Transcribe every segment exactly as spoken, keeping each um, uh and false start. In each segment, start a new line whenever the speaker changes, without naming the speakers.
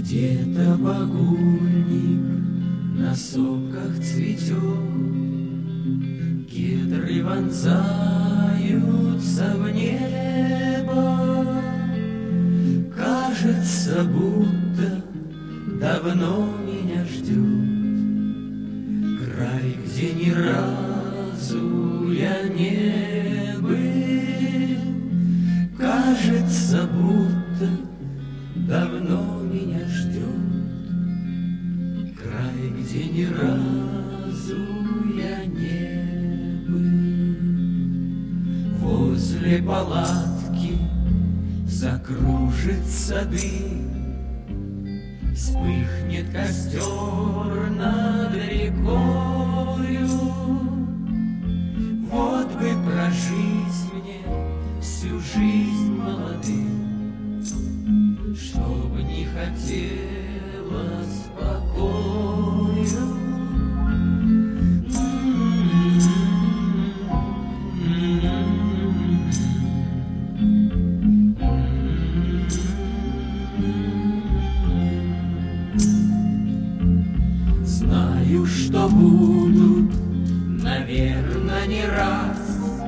Где-то багульник на сопках цветет, кедры вонзаются в небо. Кажется, будто давно меня ждет край, где ни разу я не был. Кажется, будто давно меня ждет край, где ни разу я не был. Возле палатки закружится дым, вспыхнет костер над рекою. Вот бы прожить мне всю жизнь молодым, чтоб не хотелось покою. Знаю, что будут, наверно, не раз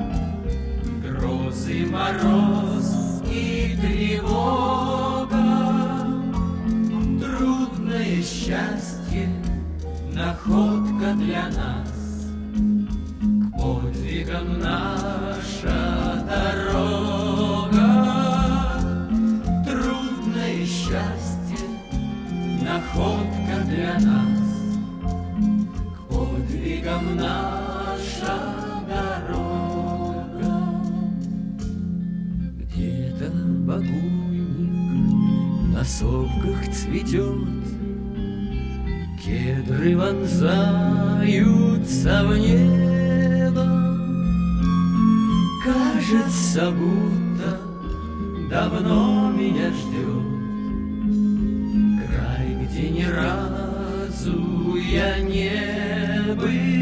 грозы, мороз и тревога. Трудное счастье, находка для нас, к подвигам наша дорога. Трудное счастье, находка для нас, к подвигам наша дорога. Где-то багульник на сопках цветет, кедры вонзаются в небо. Кажется, будто давно меня ждет край, где ни разу я не был.